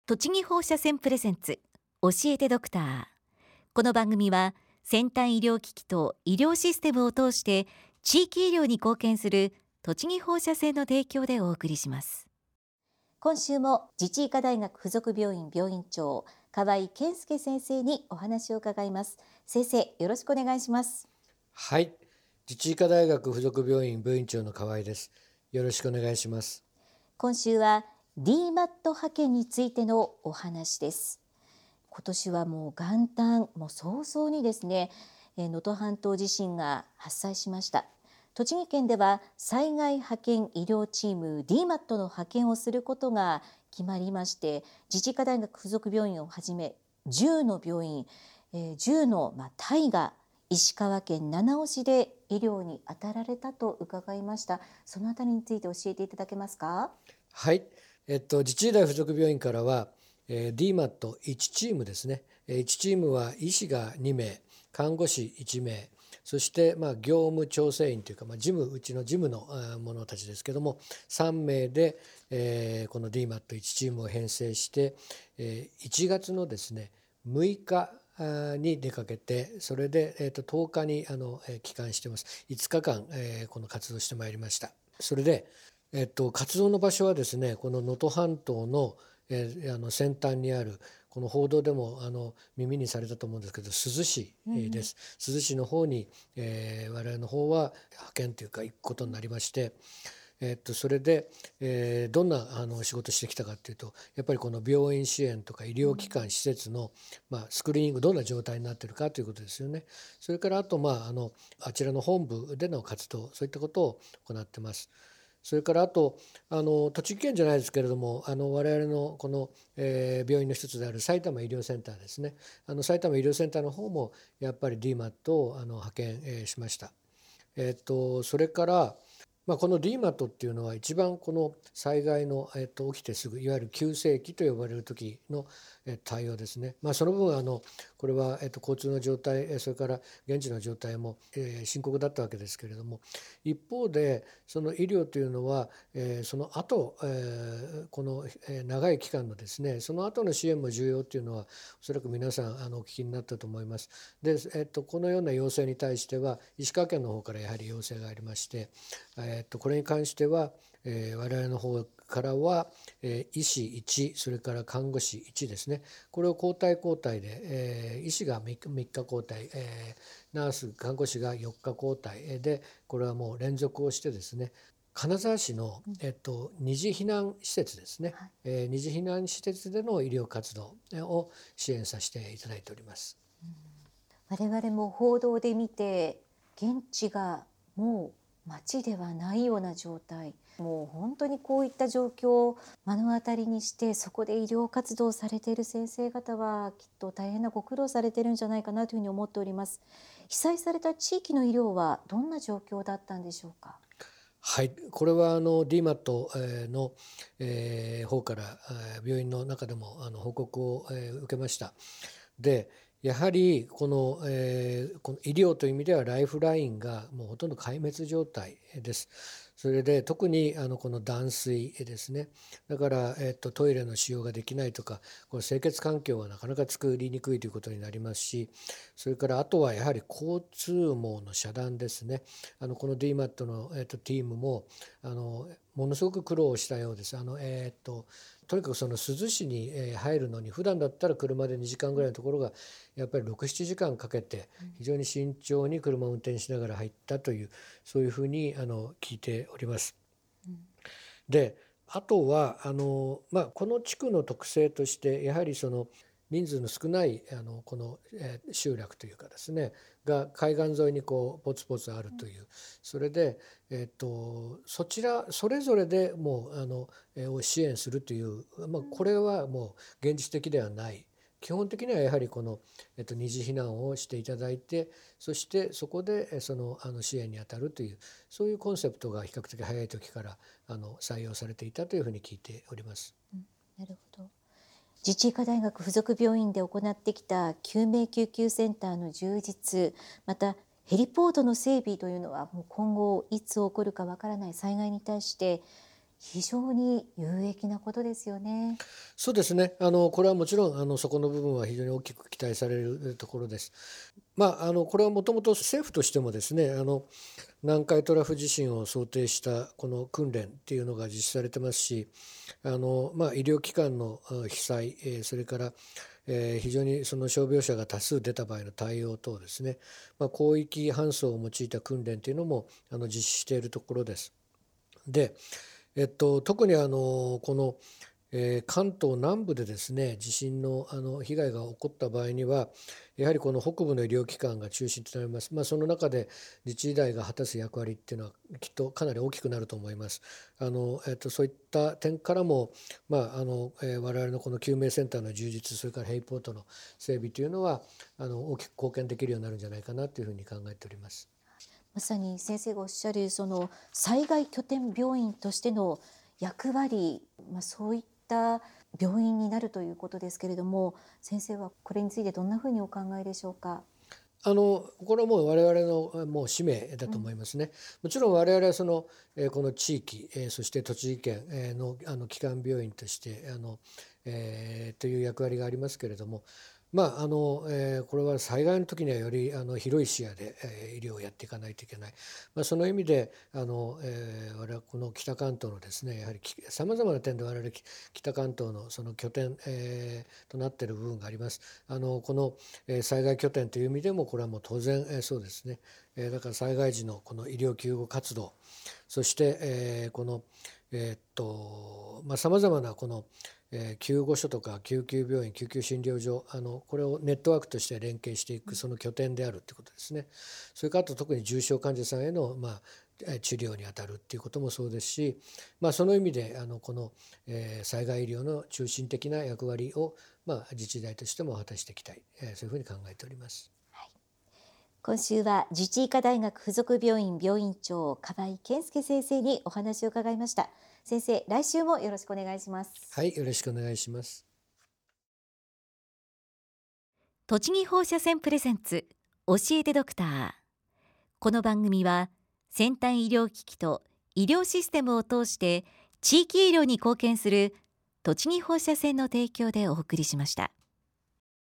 栃木放射線プレゼンツ教えてドクター。この番組は先端医療機器と医療システムを通して地域医療に貢献する栃木放射線の提供でお送りします。今週も自治医科大学附属病院病院長河合健介先生にお話を伺います。先生、よろしくお願いします。 はい、自治医科大学附属病院病院長の河合です。よろしくお願いします。 今週は DMAT 派遣についてのお話です。今年はもう元旦早々にですね、能登半島地震が発生しました。栃木県では災害派遣医療チーム DMAT の派遣をすることが決まりまして、自治医科大学附属病院をはじめ10の病院、10の隊が石川県七尾市で医療に当たられたと伺いました。そのあたりについて教えていただけますか？ はい、自治医大附属病院からは、DMAT1 チームですね。1チームは医師が2名、看護師1名、そして業務調整員というか、うちの事務の者たちですけども3名で、この DMAT1 チームを編成して、1月のですね6日に出かけて、それで、10日に帰還してます。5日間、この活動してまいりました。それで、活動の場所はですね、この能登半島の、先端にある、この報道でも耳にされたと思うんですけど、珠洲市です。珠洲市の方に、我々の方は派遣というか行くことになりまして、それで、どんな仕事してきたかというと、やっぱりこの病院支援とか医療機関施設の、スクリーニングどんな状態になっているかということですよね。それからあと、あちらの本部での活動、そういったことを行ってます。それからあと栃木県じゃないですけれども、我々のこの、病院の一つである埼玉医療センターですね。埼玉医療センターの方もやっぱり DMAT を派遣、しました。それからこの DMAT っていうのは一番この災害の、起きてすぐ、いわゆる急性期と呼ばれる時の、対応ですね。その分これは、交通の状態、それから現地の状態も、深刻だったわけですけれども、一方でその医療というのは、その後、この、長い期間のですね、その後の支援も重要というのはおそらく皆さんお聞きになったと思います。で、このような要請に対しては石川県の方からやはり要請がありまして、これに関しては、我々の方からは、医師1、それから看護師1ですね。これを交代交代で、医師が3日交代、ナース看護師が4日交代で、これはもう連続をしてですね、金沢市の、二次避難施設ですね、二次避難施設での医療活動を支援させていただいております。 我々も報道で見て、現地がもう街ではないような状態、もう本当にこういった状況を目の当たりにして、そこで医療活動されている先生方はきっと大変なご苦労されているんじゃないかなというふうに思っております。被災された地域の医療はどんな状況だったんでしょうか？ はい、これはDMAT の、方から病院の中でも報告を受けました。で、やはりこの医療という意味ではライフラインがもうほとんど壊滅状態です。それで特にこの断水ですね。だから、トイレの使用ができないとか、これ清潔環境はなかなか作りにくいということになりますし、それからあとはやはり交通網の遮断ですね。この DMAT の、チームもものすごく苦労したようです。とにかくその珠洲市に入るのに、普段だったら車で2時間ぐらいのところがやっぱり6、7時間かけて非常に慎重に車を運転しながら入ったという、そういうふうに聞いております。で、あとはこの地区の特性として、やはりその人数の少ないこの集落というかですねが海岸沿いにこうポツポツあるという、それでそちらそれぞれでもうを支援するという、これはもう現実的ではない。基本的にはやはりこの、二次避難をしていただいて、そしてそこでその支援に当たるという、そういうコンセプトが比較的早い時から採用されていたというふうに聞いております。 なるほど。自治医科大学附属病院で行ってきた救命救急センターの充実、またヘリポートの整備というのはもう今後いつ起こるかわからない災害に対して非常に有益なことですよね。 そうですね。これはもちろんそこの部分は非常に大きく期待されるところです。これはもともと政府としてもですね、南海トラフ地震を想定したこの訓練っていうのが実施されてますし、医療機関の被災、それから非常にその傷病者が多数出た場合の対応等ですね、広域搬送を用いた訓練というのも実施しているところです。で、特にこの関東南部でですね、地震の被害が起こった場合には、やはりこの北部の医療機関が中心となります。その中で自治医大が果たす役割っていうのはきっとかなり大きくなると思います。そういった点からも、我々のこの救命センターの充実、それからヘリポートの整備というのは大きく貢献できるようになるんじゃないかなというふうに考えております。 まさに先生がおっしゃるその災害拠点病院としての役割、そういった病院になるということですけれども、先生はこれについてどんなふうにお考えでしょうか。 これはもう我々のもう使命だと思いますね。もちろん我々はこの地域、そして栃木県の基幹病院としてという役割がありますけれども、これは災害の時にはより広い視野で医療をやっていかないといけない。その意味で我々はこの北関東のですね、やはりさまざまな点で我々北関東のその拠点となっている部分があります。この災害拠点という意味でもこれはもう当然そうですね。だから災害時のこの医療救護活動、そしてこのさまざまなこの救護所とか救急病院、救急診療所、これをネットワークとして連携していくその拠点であるということですね。それからあと特に重症患者さんへの治療にあたるっていうこともそうですし、その意味でこの災害医療の中心的な役割を自治体としても果たしていきたい、そういうふうに考えております。 今週は自治医科大学附属病院病院長河合健介先生にお話を伺いました。先生、来週もよろしくお願いします。 はい、よろしくお願いします。 栃木放射線プレゼンツ教えてドクター。この番組は先端医療機器と医療システムを通して地域医療に貢献する栃木放射線の提供でお送りしました。